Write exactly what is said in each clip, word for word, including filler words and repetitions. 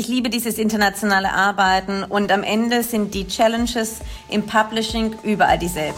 ich liebe dieses internationale Arbeiten und am Ende sind die Challenges im Publishing überall dieselben.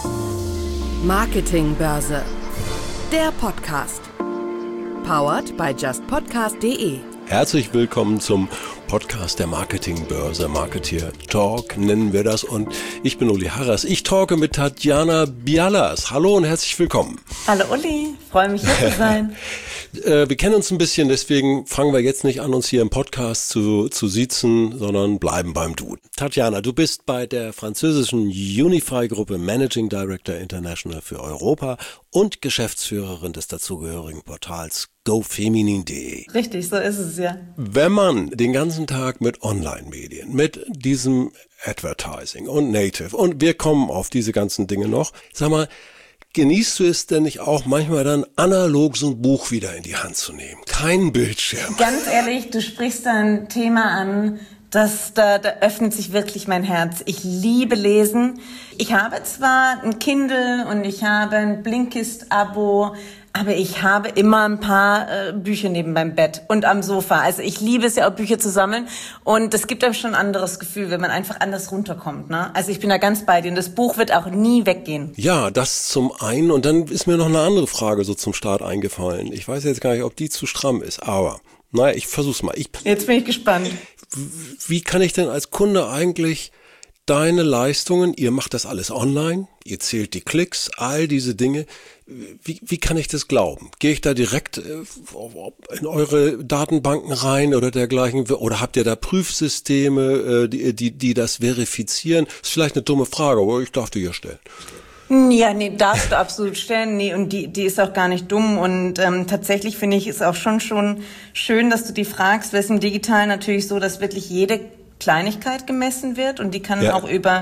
Marketingbörse, der Podcast. Powered by just podcast punkt de. Herzlich willkommen zum Podcast der Marketingbörse, Marketeer Talk nennen wir das, und ich bin Uli Harras. Ich talke mit Tatjana Bialas. Hallo und herzlich willkommen. Hallo Uli, freue mich hier zu sein. äh, wir kennen uns ein bisschen, deswegen fangen wir jetzt nicht an, uns hier im Podcast zu, zu siezen, sondern bleiben beim Du. Tatjana, du bist bei der französischen Unify-Gruppe Managing Director International für Europa und Geschäftsführerin des dazugehörigen Portals go feminin punkt de. Richtig, so ist es ja. Wenn man den ganzen Tag mit Online-Medien, mit diesem Advertising und Native, und wir kommen auf diese ganzen Dinge noch, sag mal, genießt du es denn nicht auch manchmal dann analog so ein Buch wieder in die Hand zu nehmen? Kein Bildschirm. Ganz ehrlich, du sprichst da ein Thema an, das, da, da öffnet sich wirklich mein Herz. Ich liebe Lesen. Ich habe zwar ein Kindle und ich habe ein Blinkist-Abo, aber ich habe immer ein paar äh, Bücher neben meinem Bett und am Sofa. Also ich liebe es ja auch, Bücher zu sammeln. Und es gibt einem schon ein anderes Gefühl, wenn man einfach anders runterkommt. Ne? Also ich bin da ganz bei dir. Und das Buch wird auch nie weggehen. Ja, das zum einen. Und dann ist mir noch eine andere Frage so zum Start eingefallen. Ich weiß jetzt gar nicht, ob die zu stramm ist, aber naja, ich versuch's mal. Ich, jetzt bin ich gespannt. Wie kann ich denn als Kunde eigentlich deine Leistungen, ihr macht das alles online, ihr zählt die Klicks, all diese Dinge, wie, wie kann ich das glauben? Gehe ich da direkt in eure Datenbanken rein oder dergleichen, oder habt ihr da Prüfsysteme, die, die, die das verifizieren? Das ist vielleicht eine dumme Frage, aber ich darf die hier stellen. Ja, nee, darfst du absolut stellen. Nee, und die, die ist auch gar nicht dumm. Und ähm, tatsächlich finde ich es auch schon schon schön, dass du die fragst, weil es im Digitalen natürlich so, dass wirklich jede Kleinigkeit gemessen wird, und die kann ja auch über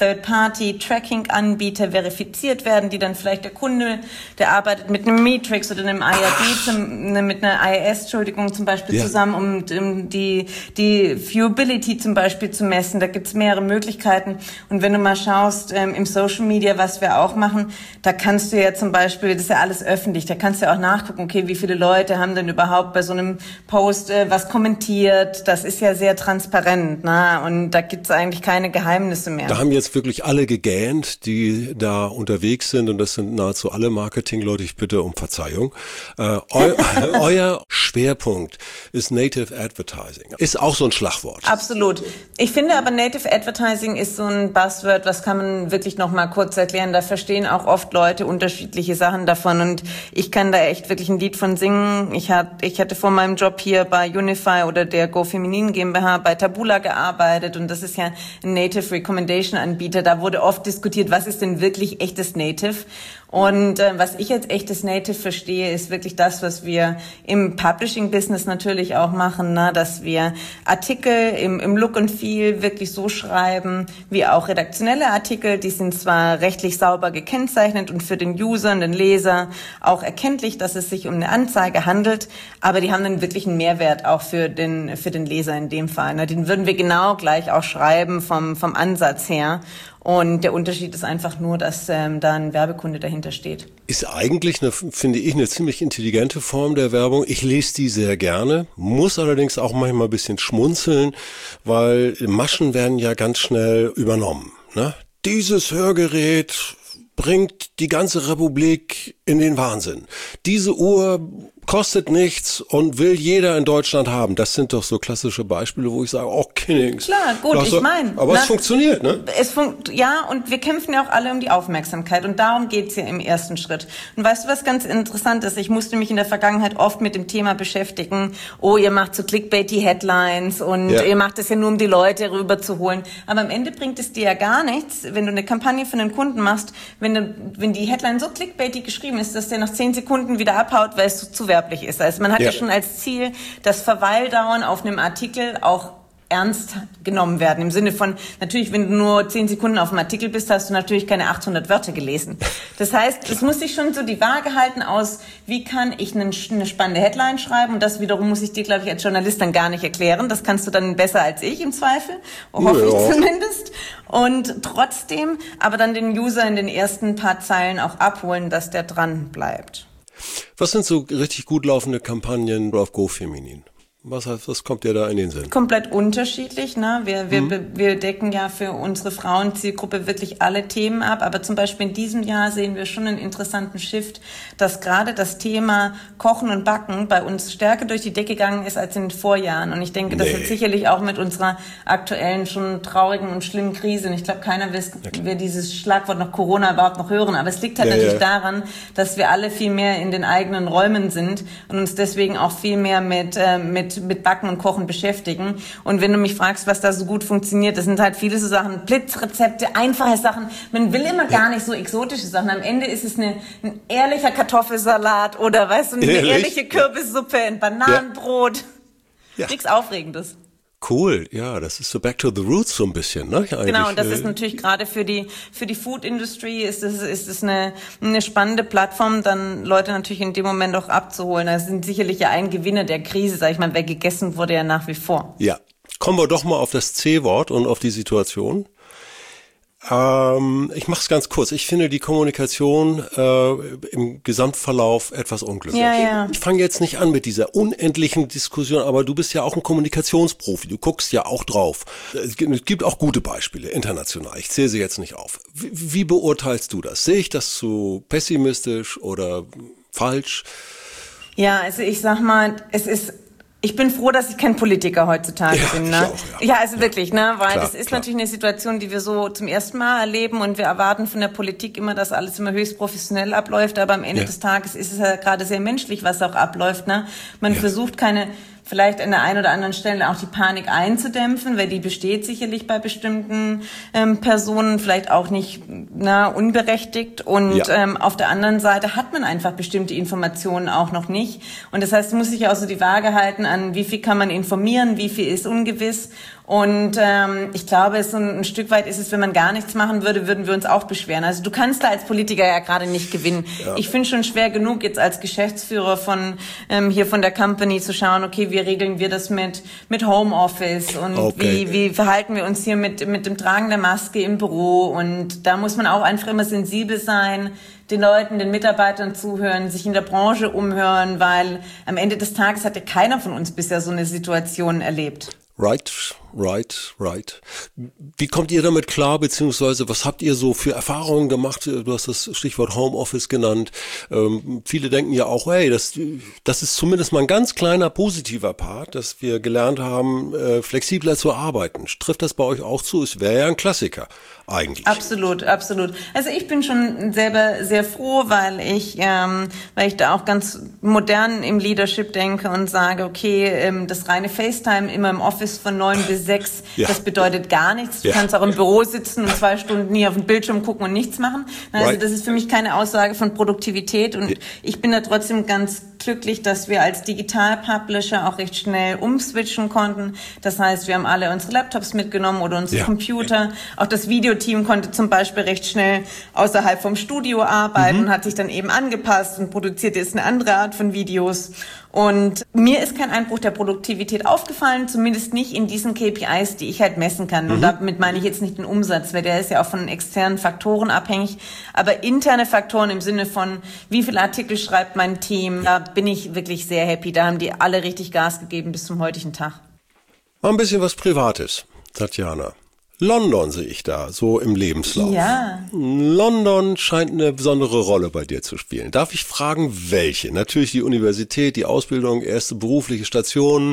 Third-Party-Tracking-Anbieter verifiziert werden, die dann vielleicht der Kunde, der arbeitet mit einem Metrix oder einem I R B, zum, ne, mit einer I S, Entschuldigung, zum Beispiel ja. zusammen, um, um die, die Viewability zum Beispiel zu messen. Da gibt's mehrere Möglichkeiten. Und wenn du mal schaust, ähm, im Social Media, was wir auch machen, da kannst du ja zum Beispiel, das ist ja alles öffentlich, da kannst du ja auch nachgucken, okay, wie viele Leute haben denn überhaupt bei so einem Post äh, was kommentiert. Das ist ja sehr transparent. Na, und da gibt's eigentlich keine Geheimnisse mehr. Da haben jetzt wirklich alle gegähnt, die da unterwegs sind, und das sind nahezu alle Marketingleute. Ich bitte um Verzeihung. Äh, eu, euer Schwerpunkt ist Native Advertising. Ist auch so ein Schlagwort. Absolut. Ich finde aber, Native Advertising ist so ein Buzzword, was kann man wirklich noch mal kurz erklären. Da verstehen auch oft Leute unterschiedliche Sachen davon, und ich kann da echt wirklich ein Lied von singen. Ich hatte, ich hatte vor meinem Job hier bei Unify oder der go feminin GmbH bei Taboola gearbeitet, und das ist ja ein Native Recommendation Anbieter. Da wurde oft diskutiert, was ist denn wirklich echtes Native? Und äh, was ich als echtes Native verstehe, ist wirklich das, was wir im Publishing-Business natürlich auch machen, ne? Dass wir Artikel im, im Look and Feel wirklich so schreiben, wie auch redaktionelle Artikel. Die sind zwar rechtlich sauber gekennzeichnet und für den User und den Leser auch erkenntlich, dass es sich um eine Anzeige handelt, aber die haben dann wirklich einen Mehrwert auch für den für den Leser in dem Fall. Ne? Den würden wir genau gleich auch schreiben vom vom Ansatz her. Und der Unterschied ist einfach nur, dass ähm, da ein Werbekunde dahinter steht. Ist eigentlich, eine, finde ich, eine ziemlich intelligente Form der Werbung. Ich lese die sehr gerne, muss allerdings auch manchmal ein bisschen schmunzeln, weil Maschen werden ja ganz schnell übernommen. Ne? Dieses Hörgerät bringt die ganze Republik in den Wahnsinn. Diese Uhr kostet nichts und will jeder in Deutschland haben. Das sind doch so klassische Beispiele, wo ich sage, oh, Kinnings. Klar, gut, also, ich meine. Aber na, es funktioniert, ne? Es funkt, ja, und wir kämpfen ja auch alle um die Aufmerksamkeit, und darum geht's ja im ersten Schritt. Und weißt du, was ganz interessant ist? Ich musste mich in der Vergangenheit oft mit dem Thema beschäftigen. Oh, ihr macht so clickbaity Headlines und ja. ihr macht es ja nur, um die Leute rüberzuholen. Aber am Ende bringt es dir ja gar nichts, wenn du eine Kampagne für einen Kunden machst, wenn, du, wenn die Headline so clickbaity geschrieben ist, dass der nach zehn Sekunden wieder abhaut, weil es so zu werblich ist. Also man hat ja. ja schon als Ziel, dass Verweildauern auf einem Artikel auch ernst genommen werden. Im Sinne von, natürlich, wenn du nur zehn Sekunden auf dem Artikel bist, hast du natürlich keine achthundert Wörter gelesen. Das heißt, es muss sich schon so die Waage halten aus, wie kann ich eine, eine spannende Headline schreiben, und das wiederum muss ich dir, glaube ich, als Journalist dann gar nicht erklären. Das kannst du dann besser als ich im Zweifel, hoffe ja. ich zumindest. Und trotzdem aber dann den User in den ersten paar Zeilen auch abholen, dass der dran bleibt. Was sind so richtig gut laufende Kampagnen auf go feminin? Was heißt, was kommt dir da in den Sinn? Komplett unterschiedlich, ne? Wir, wir, Mhm. wir decken ja für unsere Frauenzielgruppe wirklich alle Themen ab. Aber zum Beispiel in diesem Jahr sehen wir schon einen interessanten Shift, dass gerade das Thema Kochen und Backen bei uns stärker durch die Decke gegangen ist als in den Vorjahren. Und ich denke, das Nee. hat sicherlich auch mit unserer aktuellen, schon traurigen und schlimmen Krise. Und ich glaube, keiner will, will dieses Schlagwort noch Corona überhaupt noch hören. Aber es liegt halt Ja, natürlich ja. daran, dass wir alle viel mehr in den eigenen Räumen sind und uns deswegen auch viel mehr mit, äh, mit mit Backen und Kochen beschäftigen. Und wenn du mich fragst, was da so gut funktioniert, das sind halt viele so Sachen, Blitzrezepte, einfache Sachen. Man will immer gar nicht so exotische Sachen. Am Ende ist es eine, ein ehrlicher Kartoffelsalat oder, weißt du, eine Ehrlich? ehrliche Kürbissuppe, ein Bananenbrot. Ja. Nichts Aufregendes. Cool, ja, das ist so back to the roots so ein bisschen, ne? Eigentlich, Genau, und das äh, ist natürlich gerade für die für die Food Industry ist es ist es eine eine spannende Plattform, dann Leute natürlich in dem Moment auch abzuholen. Das sind sicherlich ja ein Gewinner der Krise, sag ich mal, wer gegessen wurde ja nach wie vor. Ja, kommen wir doch mal auf das C-Wort und auf die Situation. Ähm, ich mache es ganz kurz. Ich finde die Kommunikation äh, im Gesamtverlauf etwas unglücklich. Ja, ja. Ich fange jetzt nicht an mit dieser unendlichen Diskussion, aber du bist ja auch ein Kommunikationsprofi. Du guckst ja auch drauf. Es gibt, es gibt auch gute Beispiele international. Ich zähle sie jetzt nicht auf. Wie, wie beurteilst du das? Sehe ich das zu pessimistisch oder falsch? Ja, also ich sag mal, es ist ich bin froh, dass ich kein Politiker heutzutage Ja, bin, ich ne? auch, ja. Ja, also wirklich, ne? Weil Klar, das ist klar. natürlich eine Situation, die wir so zum ersten Mal erleben und wir erwarten von der Politik immer, dass alles immer höchst professionell abläuft, aber am Ende Ja. des Tages ist es ja gerade sehr menschlich, was auch abläuft, ne? Man Ja. versucht keine vielleicht an der einen oder anderen Stelle auch die Panik einzudämpfen, weil die besteht sicherlich bei bestimmten ähm, Personen, vielleicht auch nicht na, unberechtigt. Und Ja. ähm, auf der anderen Seite hat man einfach bestimmte Informationen auch noch nicht. Und das heißt, muss sich auch so die Waage halten an, wie viel kann man informieren, wie viel ist ungewiss. Und ähm, ich glaube, so ein, ein Stück weit ist es, wenn man gar nichts machen würde, würden wir uns auch beschweren. Also du kannst da als Politiker ja gerade nicht gewinnen. Ja. Ich finde schon schwer genug, jetzt als Geschäftsführer von ähm, hier von der Company zu schauen, okay, wie regeln wir das mit mit Homeoffice und Okay. wie wie verhalten wir uns hier mit mit dem Tragen der Maske im Büro. Und da muss man auch einfach immer sensibel sein, den Leuten, den Mitarbeitern zuhören, sich in der Branche umhören, weil am Ende des Tages hat ja keiner von uns bisher so eine Situation erlebt. Right, right, right. Wie kommt ihr damit klar, beziehungsweise was habt ihr so für Erfahrungen gemacht? Du hast das Stichwort Homeoffice genannt. Ähm, viele denken ja auch, hey, das, das ist zumindest mal ein ganz kleiner positiver Part, dass wir gelernt haben, äh, flexibler zu arbeiten. Trifft das bei euch auch zu? Es wäre ja ein Klassiker eigentlich. Absolut, absolut. Also ich bin schon selber sehr froh, weil ich, ähm, weil ich da auch ganz modern im Leadership denke und sage, okay, ähm, das reine FaceTime immer im Office von neun bis sechs, Ja. das bedeutet gar nichts. Du Ja. kannst auch im Büro sitzen und zwei Stunden nie auf den Bildschirm gucken und nichts machen. Also Right. das ist für mich keine Aussage von Produktivität und Ja. ich bin da trotzdem ganz glücklich, dass wir als Digital-Publisher auch recht schnell umswitchen konnten. Das heißt, wir haben alle unsere Laptops mitgenommen oder unsere Ja. Computer. Auch das Videoteam konnte zum Beispiel recht schnell außerhalb vom Studio arbeiten Mhm. und hat sich dann eben angepasst und produziert jetzt eine andere Art von Videos. Und mir ist kein Einbruch der Produktivität aufgefallen, zumindest nicht in diesen K P Is, die ich halt messen kann. Und damit meine ich jetzt nicht den Umsatz, weil der ist ja auch von externen Faktoren abhängig. Aber interne Faktoren im Sinne von, wie viele Artikel schreibt mein Team, da bin ich wirklich sehr happy. Da haben die alle richtig Gas gegeben bis zum heutigen Tag. Mal ein bisschen was Privates, Tatjana. London sehe ich da, so im Lebenslauf. Ja. London scheint eine besondere Rolle bei dir zu spielen. Darf ich fragen, welche? Natürlich die Universität, die Ausbildung, erste berufliche Stationen.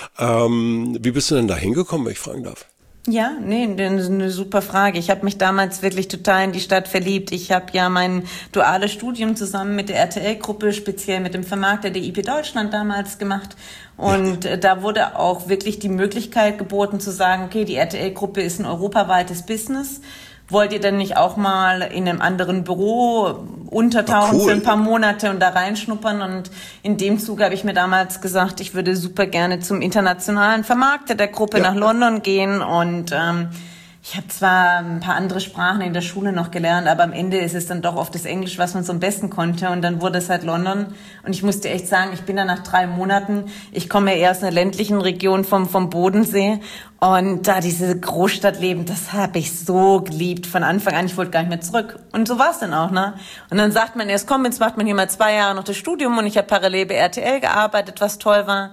Ähm, wie bist du denn da hingekommen, wenn ich fragen darf? Ja, nee, das ist eine super Frage. Ich habe mich damals wirklich total in die Stadt verliebt. Ich habe ja mein duales Studium zusammen mit der R T L-Gruppe, speziell mit dem Vermarkter der I P Deutschland damals gemacht. Und äh, da wurde auch wirklich die Möglichkeit geboten zu sagen, okay, die R T L-Gruppe ist ein europaweites Business. Wollt ihr denn nicht auch mal in einem anderen Büro untertauchen Ah, cool. für ein paar Monate und da reinschnuppern? Und in dem Zuge habe ich mir damals gesagt, ich würde super gerne zum internationalen Vermarkter der Gruppe Ja. nach London gehen. Und ähm, ich habe zwar ein paar andere Sprachen in der Schule noch gelernt, aber am Ende ist es dann doch oft das Englisch, was man so am besten konnte. Und dann wurde es halt London. Und ich musste echt sagen, ich bin da nach drei Monaten, ich komme ja eher aus einer ländlichen Region vom, vom Bodensee. Und da diese Großstadtleben, das habe ich so geliebt von Anfang an. Ich wollte gar nicht mehr zurück. Und so war es dann auch, ne? Und dann sagt man erst, komm, jetzt macht man hier mal zwei Jahre noch das Studium. Und ich habe parallel bei R T L gearbeitet, was toll war.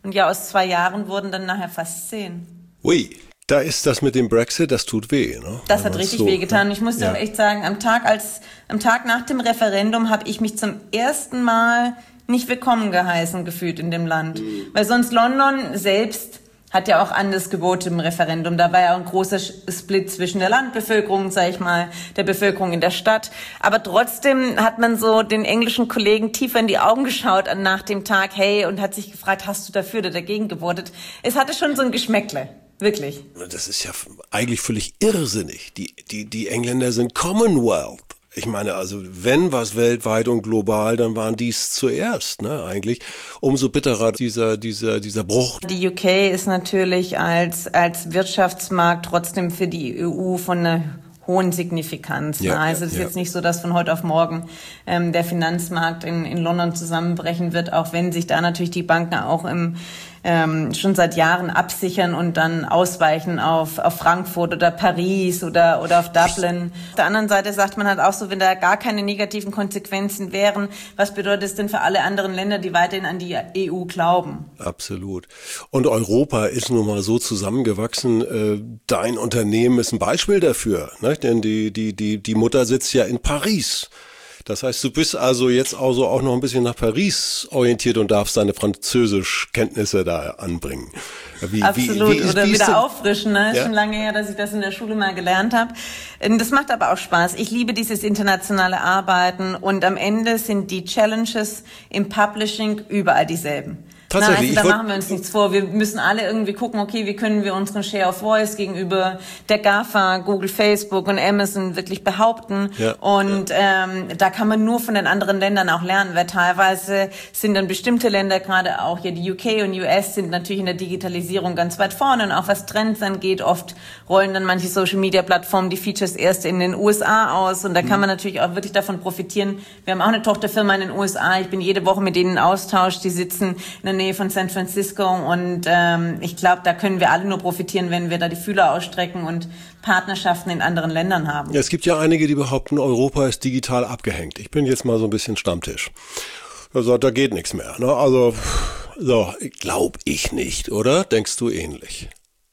Und ja, aus zwei Jahren wurden dann nachher fast zehn. Ui, da ist das mit dem Brexit, das tut weh, ne? Das hat richtig so wehgetan. Ich muss dir ja. auch echt sagen, am Tag als, am Tag nach dem Referendum habe ich mich zum ersten Mal nicht willkommen geheißen gefühlt in dem Land. Mhm. Weil sonst London selbst hat ja auch anders Gebote im Referendum. Da war ja auch ein großer Split zwischen der Landbevölkerung, sag ich mal, der Bevölkerung in der Stadt. Aber trotzdem hat man so den englischen Kollegen tiefer in die Augen geschaut nach dem Tag, hey, und hat sich gefragt, hast du dafür oder dagegen gewotet? Es hatte schon so ein Geschmäckle. Wirklich. Das ist ja eigentlich völlig irrsinnig. Die, die, die Engländer sind Commonwealth. Ich meine, also wenn was weltweit und global, dann waren dies zuerst, ne, eigentlich. Umso bitterer dieser, dieser, dieser Bruch. Die U K ist natürlich als, als Wirtschaftsmarkt trotzdem für die E U von einer hohen Signifikanz. Ja, ne? Also es ist ja. jetzt nicht so, dass von heute auf morgen ähm, der Finanzmarkt in, in London zusammenbrechen wird, auch wenn sich da natürlich die Banken auch im ähm, schon seit Jahren absichern und dann ausweichen auf, auf Frankfurt oder Paris oder, oder auf Dublin. Auf der anderen Seite sagt man halt auch so, wenn da gar keine negativen Konsequenzen wären, was bedeutet es denn für alle anderen Länder, die weiterhin an die E U glauben? Absolut. Und Europa ist nun mal so zusammengewachsen. Äh, dein Unternehmen ist ein Beispiel dafür, ne? Denn die, die, die, die Mutter sitzt ja in Paris. Das heißt, du bist also jetzt also auch noch ein bisschen nach Paris orientiert und darfst deine Französischkenntnisse da anbringen. Wie, Absolut, wie, wie, oder wie wieder denn? auffrischen. Ne? Ist ja? schon lange her, dass ich das in der Schule mal gelernt habe. Das macht aber auch Spaß. Ich liebe dieses internationale Arbeiten und am Ende sind die Challenges im Publishing überall dieselben. Tatsächlich. Na, also da machen wir uns nichts vor. Wir müssen alle irgendwie gucken, okay, wie können wir unseren Share of Voice gegenüber der GAFA, Google, Facebook und Amazon wirklich behaupten. Ja, und ja. Ähm, da kann man nur von den anderen Ländern auch lernen, weil teilweise sind dann bestimmte Länder, gerade auch hier die U K und U S, sind natürlich in der Digitalisierung ganz weit vorne und auch was Trends angeht. Oft rollen dann manche Social-Media-Plattformen die Features erst in den U S A aus und da kann man natürlich auch wirklich davon profitieren. Wir haben auch eine Tochterfirma in den U S A. Ich bin jede Woche mit denen in Austausch. Die sitzen in der Nähe von San Francisco und ähm, ich glaube, da können wir alle nur profitieren, wenn wir da die Fühler ausstrecken und Partnerschaften in anderen Ländern haben. Ja, es gibt ja einige, die behaupten, Europa ist digital abgehängt. Ich bin jetzt mal so ein bisschen Stammtisch. Also da geht nichts mehr. Ne? Also so, glaube ich nicht, oder? Denkst du ähnlich?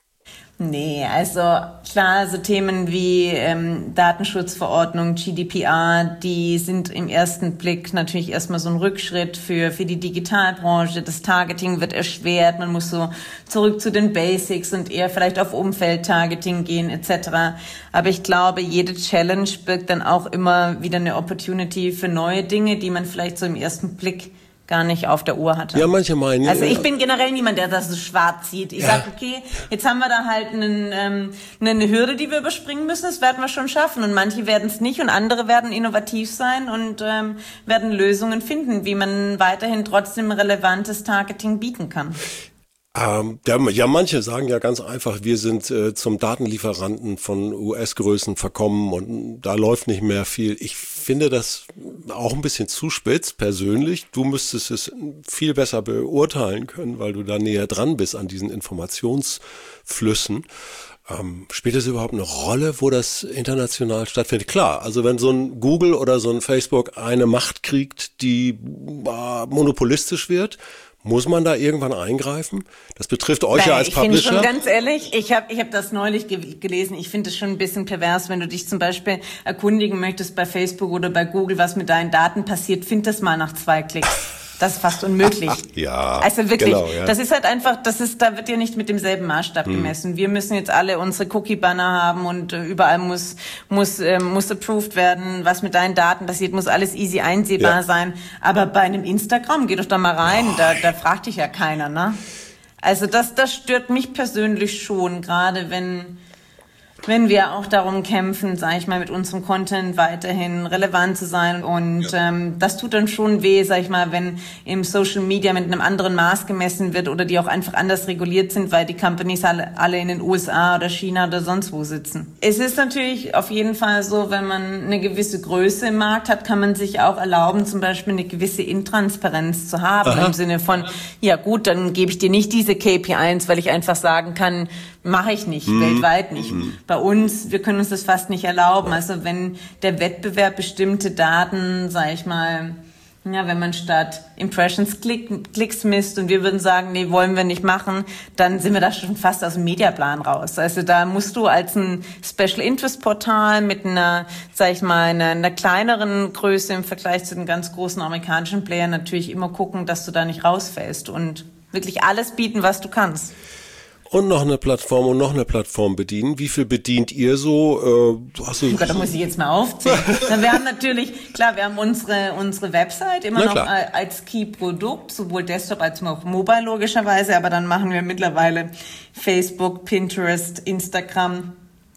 Nee, also klar, so Themen wie ähm, Datenschutzverordnung, G D P R, die sind im ersten Blick natürlich erstmal so ein Rückschritt für für die Digitalbranche. Das Targeting wird erschwert, man muss so zurück zu den Basics und eher vielleicht auf Umfeldtargeting gehen et cetera. Aber ich glaube, jede Challenge birgt dann auch immer wieder eine Opportunity für neue Dinge, die man vielleicht so im ersten Blick gar nicht auf der Uhr hatte. Ja, manche meinen. Also ich bin generell niemand, der das so schwarz sieht. Ich ja. sage, okay, jetzt haben wir da halt einen, ähm, eine Hürde, die wir überspringen müssen. Das werden wir schon schaffen. Und manche werden es nicht und andere werden innovativ sein und ähm, werden Lösungen finden, wie man weiterhin trotzdem relevantes Targeting bieten kann. Ähm, ja, manche sagen ja ganz einfach, wir sind äh, zum Datenlieferanten von U S-Größen verkommen und da läuft nicht mehr viel. Ich finde das auch ein bisschen zu spitz, persönlich. Du müsstest es viel besser beurteilen können, weil du da näher dran bist an diesen Informationsflüssen. Ähm, spielt es überhaupt eine Rolle, wo das international stattfindet? Klar, also wenn so ein Google oder so ein Facebook eine Macht kriegt, die äh, monopolistisch wird, muss man da irgendwann eingreifen? Das betrifft euch Nein, ja als ich Publisher. Ich finde schon ganz ehrlich, ich habe ich hab das neulich ge- gelesen. Ich finde es schon ein bisschen pervers, wenn du dich zum Beispiel erkundigen möchtest bei Facebook oder bei Google, was mit deinen Daten passiert. Find das mal nach zwei Klicks. Das ist fast unmöglich. Ja, also wirklich, genau, ja. das ist halt einfach, das ist, da wird ja nicht mit demselben Maßstab hm. gemessen. Wir müssen jetzt alle unsere Cookie-Banner haben und äh, überall muss muss äh, muss approved werden, was mit deinen Daten passiert, muss alles easy einsehbar ja. sein. Aber bei einem Instagram, geh doch da mal rein, oh, da, da fragt dich ja keiner, ne? Also das, das stört mich persönlich schon, gerade wenn wenn wir auch darum kämpfen, sage ich mal, mit unserem Content weiterhin relevant zu sein. Und ja. ähm, das tut dann schon weh, sage ich mal, wenn im Social Media mit einem anderen Maß gemessen wird oder die auch einfach anders reguliert sind, weil die Companies alle, alle in den U S A oder China oder sonst wo sitzen. Es ist natürlich auf jeden Fall so, wenn man eine gewisse Größe im Markt hat, kann man sich auch erlauben, zum Beispiel eine gewisse Intransparenz zu haben. Aha. Im Sinne von, ja gut, dann gebe ich dir nicht diese K P Is, weil ich einfach sagen kann, mache ich nicht, mhm. weltweit nicht. Mhm. Bei uns, wir können uns das fast nicht erlauben. Also wenn der Wettbewerb bestimmte Daten, sage ich mal, Ja, wenn man statt Impressions Klick, Klicks misst und wir würden sagen, nee, wollen wir nicht machen, dann sind wir da schon fast aus dem Mediaplan raus. Also da musst du als ein Special Interest Portal mit einer, sag ich mal, einer, einer kleineren Größe im Vergleich zu den ganz großen amerikanischen Playern natürlich immer gucken, dass du da nicht rausfällst und wirklich alles bieten, was du kannst. Und noch eine Plattform und noch eine Plattform bedienen. Wie viel bedient ihr so? Äh, hast du oh Gott, da muss ich jetzt mal aufzählen. Wir haben natürlich, klar, wir haben unsere unsere Website immer noch als Key-Produkt, sowohl Desktop als auch Mobile logischerweise, aber dann machen wir mittlerweile Facebook, Pinterest, Instagram,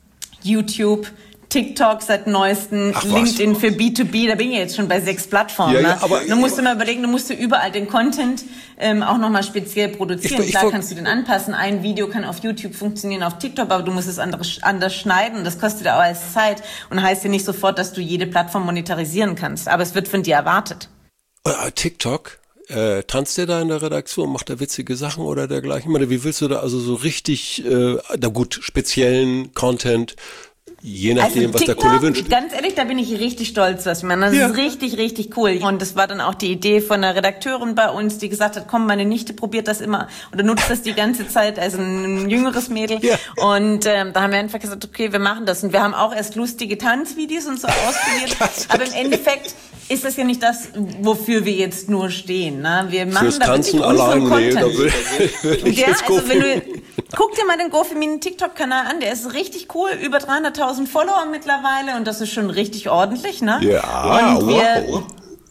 YouTube, TikTok seit neuestem, Ach, LinkedIn für B zwei B, da bin ich jetzt schon bei sechs Plattformen. Ja, ja, ne? aber du musst dir mal überlegen, du musst dir überall den Content ähm, auch nochmal speziell produzieren. Ich, ich, Klar ich, kannst du den anpassen, ein Video kann auf YouTube funktionieren, auf TikTok, aber du musst es anders, anders schneiden, das kostet auch alles Zeit und heißt ja nicht sofort, dass du jede Plattform monetarisieren kannst, aber es wird von dir erwartet. Äh, TikTok? Äh, tanzt der da in der Redaktion, macht er witzige Sachen oder dergleichen? Ich meine, wie willst du da also so richtig, äh, na gut, speziellen Content, je nachdem, also was TikTok, der Kunde wünscht? Ganz ehrlich, da bin ich richtig stolz, was ich meine. Das ja. ist richtig, richtig cool. Und das war dann auch die Idee von einer Redakteurin bei uns, die gesagt hat, komm, meine Nichte probiert das immer oder nutzt das die ganze Zeit, also ein jüngeres Mädel. Ja. Und ähm, da haben wir einfach gesagt, okay, wir machen das. Und wir haben auch erst lustige Tanzvideos und so ausprobiert. Aber im Endeffekt ist das ja nicht das, wofür wir jetzt nur stehen. Ne? Wir machen Fürs da Tanzen wirklich unseren allein, Content. Nee, da will, will ich ja, jetzt also wenn du, guck dir mal den GoFeminin TikTok-Kanal an, der ist richtig cool, über dreihunderttausend Follower mittlerweile und das ist schon richtig ordentlich, ne? Ja, und wir, wow.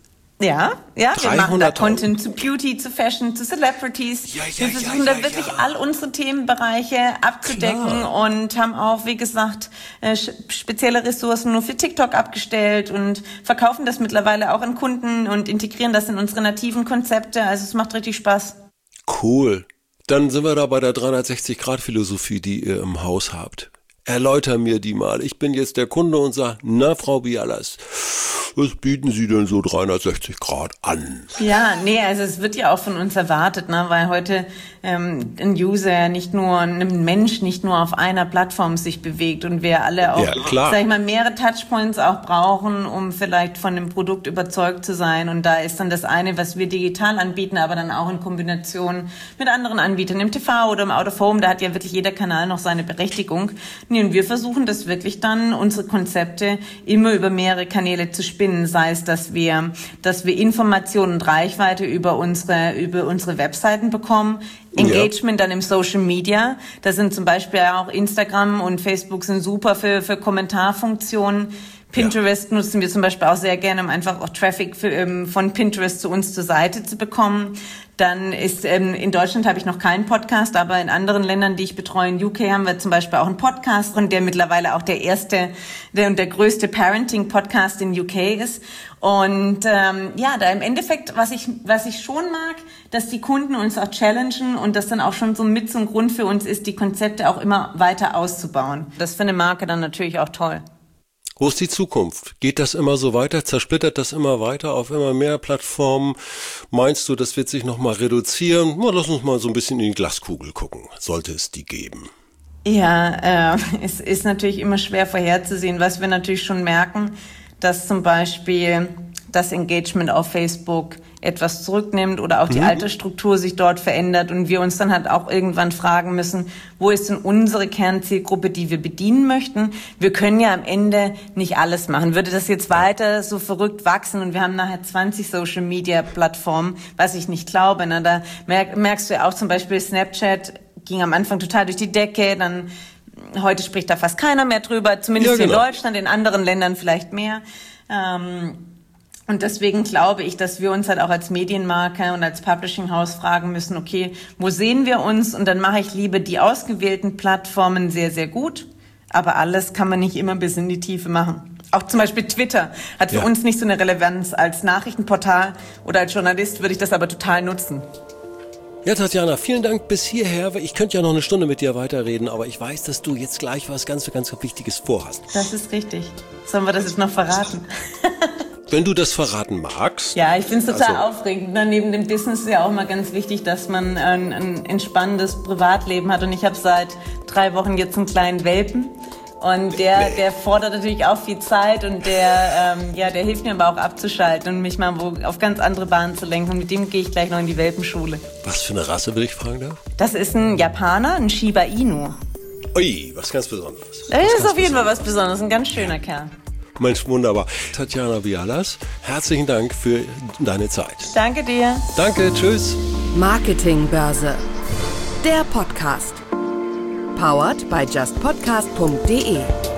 Ja, ja, wir machen da Content dreihunderttausend zu Beauty, zu Fashion, zu Celebrities. Ja, ja, wir versuchen ja, da ja, wirklich ja. all unsere Themenbereiche abzudecken Klar. und haben auch, wie gesagt, äh, spezielle Ressourcen nur für TikTok abgestellt und verkaufen das mittlerweile auch an Kunden und integrieren das in unsere nativen Konzepte. Also es macht richtig Spaß. Cool. Dann sind wir da bei der dreihundertsechzig Grad Philosophie, die ihr im Haus habt. Erläuter mir die mal. Ich bin jetzt der Kunde und sage, na Frau Bialas, was bieten Sie denn so dreihundertsechzig Grad an? Ja, nee, also es wird ja auch von uns erwartet, ne, weil heute ähm, ein User nicht nur, ein Mensch nicht nur auf einer Plattform sich bewegt und wir alle auch, ja, klar. sag ich mal, mehrere Touchpoints auch brauchen, um vielleicht von dem Produkt überzeugt zu sein. Und da ist dann das eine, was wir digital anbieten, aber dann auch in Kombination mit anderen Anbietern im T V oder im Out of Home. Da hat ja wirklich jeder Kanal noch seine Berechtigung. Nee, und wir versuchen das wirklich dann, unsere Konzepte immer über mehrere Kanäle zu spinnen, sei es, dass wir, dass wir Informationen und Reichweite über unsere, über unsere Webseiten bekommen, Engagement ja. dann im Social Media. Da sind zum Beispiel auch Instagram und Facebook sind super für, für Kommentarfunktionen. Pinterest ja. nutzen wir zum Beispiel auch sehr gerne, um einfach auch Traffic für, ähm, von Pinterest zu uns zur Seite zu bekommen. Dann ist, ähm, in Deutschland habe ich noch keinen Podcast, aber in anderen Ländern, die ich betreue, in U K haben wir zum Beispiel auch einen Podcast, und der mittlerweile auch der erste der, und der größte Parenting-Podcast in U K ist. Und ähm, ja, da im Endeffekt, was ich was ich schon mag, dass die Kunden uns auch challengen und das dann auch schon so mit so ein Grund für uns ist, die Konzepte auch immer weiter auszubauen. Das ist für eine Marke dann natürlich auch toll. Wo ist die Zukunft? Geht das immer so weiter? Zersplittert das immer weiter auf immer mehr Plattformen? Meinst du, das wird sich nochmal reduzieren? Na, lass uns mal so ein bisschen in die Glaskugel gucken. Sollte es die geben? Ja, äh, es ist natürlich immer schwer vorherzusehen. Was wir natürlich schon merken, dass zum Beispiel das Engagement auf Facebook etwas zurücknimmt oder auch die mhm. Altersstruktur sich dort verändert und wir uns dann halt auch irgendwann fragen müssen, wo ist denn unsere Kernzielgruppe, die wir bedienen möchten? Wir können ja am Ende nicht alles machen. Würde das jetzt weiter so verrückt wachsen und wir haben nachher zwanzig Social-Media-Plattformen, was ich nicht glaube, ne? Da merk, merkst du ja auch zum Beispiel, Snapchat ging am Anfang total durch die Decke, dann heute spricht da fast keiner mehr drüber, zumindest ja, genau. in Deutschland, in anderen Ländern vielleicht mehr. Ähm, Und deswegen glaube ich, dass wir uns halt auch als Medienmarke und als Publishing-Haus fragen müssen, okay, wo sehen wir uns? Und dann mache ich lieber die ausgewählten Plattformen sehr, sehr gut. Aber alles kann man nicht immer bis in die Tiefe machen. Auch zum Beispiel Twitter hat für ja. uns nicht so eine Relevanz. Als Nachrichtenportal oder als Journalist würde ich das aber total nutzen. Ja, Tatjana, vielen Dank bis hierher. Ich könnte ja noch eine Stunde mit dir weiterreden, aber ich weiß, dass du jetzt gleich was ganz, ganz Wichtiges vorhast. Das ist richtig. Sollen wir das jetzt noch verraten? Wenn du das verraten magst. Ja, ich finde es total also. aufregend. Neben dem Business ist ja auch mal ganz wichtig, dass man ein, ein entspannendes Privatleben hat. Und ich habe seit drei Wochen jetzt einen kleinen Welpen. Und der, der fordert natürlich auch viel Zeit und der, ähm, ja, der hilft mir aber auch abzuschalten und mich mal wo auf ganz andere Bahnen zu lenken. Und mit dem gehe ich gleich noch in die Welpenschule. Was für eine Rasse, will ich fragen darf? Das ist ein Japaner, ein Shiba Inu. Ui, was ganz Besonderes. Das ist auf jeden Fall was Besonderes, ein ganz schöner Kerl. Mensch, wunderbar. Tatjana Vialas, herzlichen Dank für deine Zeit. Danke dir. Danke, tschüss. Marketingbörse. Der Podcast. Powered by just podcast punkt de